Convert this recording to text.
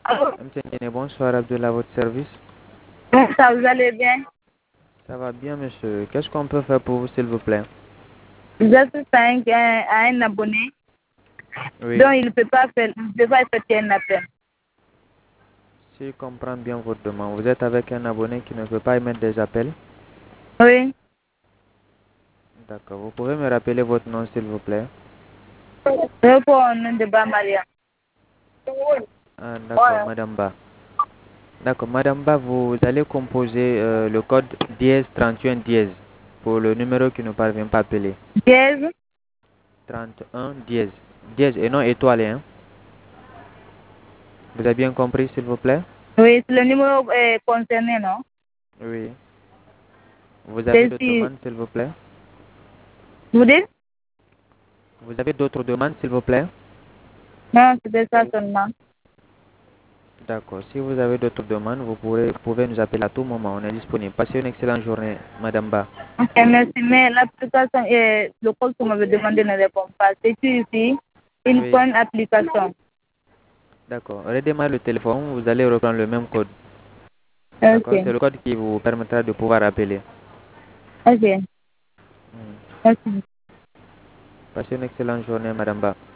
Mtengene, bonsoir, Abdullah, à votre service. Ça, vous allez bien? Ça va bien, monsieur. Qu'est-ce qu'on peut faire pour vous, s'il vous plaît? J'assiste à un abonné Oui. dont il ne peut pas faire, il ne peut pas effectuer un appel. Si je comprends bien votre demande, vous êtes avec un abonné qui ne peut pas émettre des appels? Oui. D'accord. Vous pouvez me rappeler votre nom, s'il vous plaît? Je pour un nom de Bamaria. Ah, d'accord, Madame Ba. D'accord, Madame Ba, vous allez composer le code dièse 31 dièse pour le numéro qui ne parvient pas à appeler. Dièse. 31 dièse. Dièse et non étoilé, hein? Vous avez bien compris, s'il vous plaît? Oui, c'est le numéro concerné, non? Oui. Vous avez C'est d'autres si, demandes, s'il vous plaît? vous dites? Vous avez d'autres demandes, s'il vous plaît? Non, c'était ça seulement. D'accord. Si vous avez d'autres demandes, pouvez nous appeler à tout moment. On est disponible. Passez une excellente journée, Madame Ba. Ok, merci. Mais l'application, le code que vous m'avez demandé ne répond pas. C'est ici une Oui. bonne application. D'accord. Redémarrez le téléphone. Vous allez reprendre le même code. D'accord. Ok. C'est le code qui vous permettra de pouvoir appeler. Ok. Hmm. Merci. Passez une excellente journée, Madame Ba.